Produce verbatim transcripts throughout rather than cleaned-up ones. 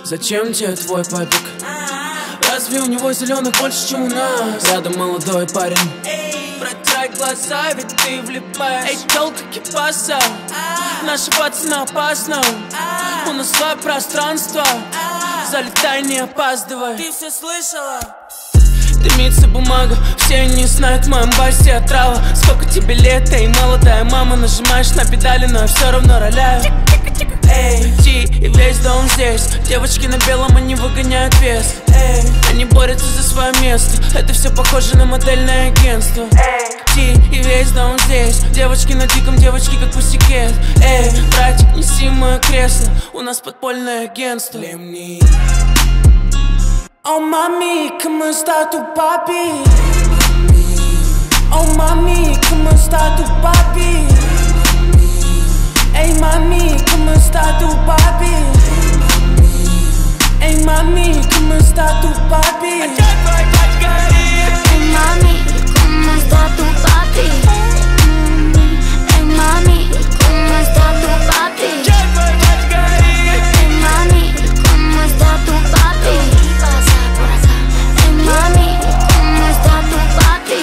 Зачем тебе твой папик? Разве у него зеленых больше, чем у нас? Рядом молодой парень. Протрай глаза, ведь ты влипаешь. Эй, тёлка кипаса, наши пацаны опасно. У нас свое пространство, залетай, не опаздывай. Ты все слышала? Дымится бумага, все не знают, в моем басе отрава. Сколько тебе лет, эй, молодая мама. Нажимаешь на педали, но я все равно роляю. Эй, ти, и весь дом здесь. Девочки на белом, они выгоняют вес. Эй, они борются за свое место. Это все похоже на модельное агентство. Эй, ти, и весь дом здесь. Девочки на диком, девочки как пусикет. Эй, братик, неси мое кресло. У нас подпольное агентство. Oh mami, ¿cómo está tu papi? Oh mami, ¿cómo está tu papi? Ey mami, ¿cómo está tu papi? Ey mami, ¿cómo está tu papi? Ey mami, ¿cómo está tu papi? Ey mami, ¿cómo está tu papi? Ey mami, ¿cómo está tu papi? Ey mami, ¿cómo está tu papi?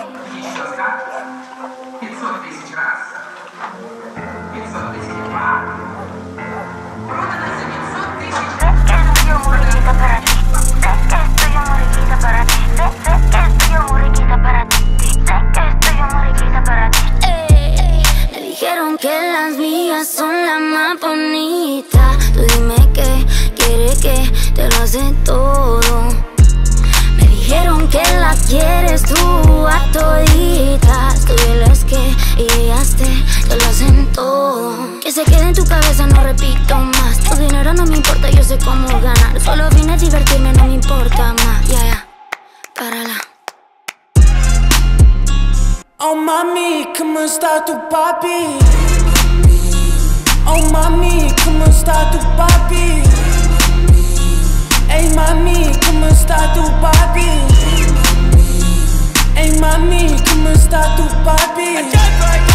Me dijeron que las mías son las más bonitas. Tú dime que quiere que te lo hace todo. Me dijeron que la quieres tú a toditas. Tú diles que y ellas te, te lo hacen todo. Que se quede en tu cabeza, no repito más. Tu dinero no me importa, yo sé cómo ganar. Solo vine a divertirme, no me importa más. Ya, yeah, ya, yeah. Párala. Oh mami, ¿cómo está tu papi? Oh mami, ¿cómo está tu papi? Ey mami, ¿cómo está tu papi? Ey mami, ¿cómo está tu papi?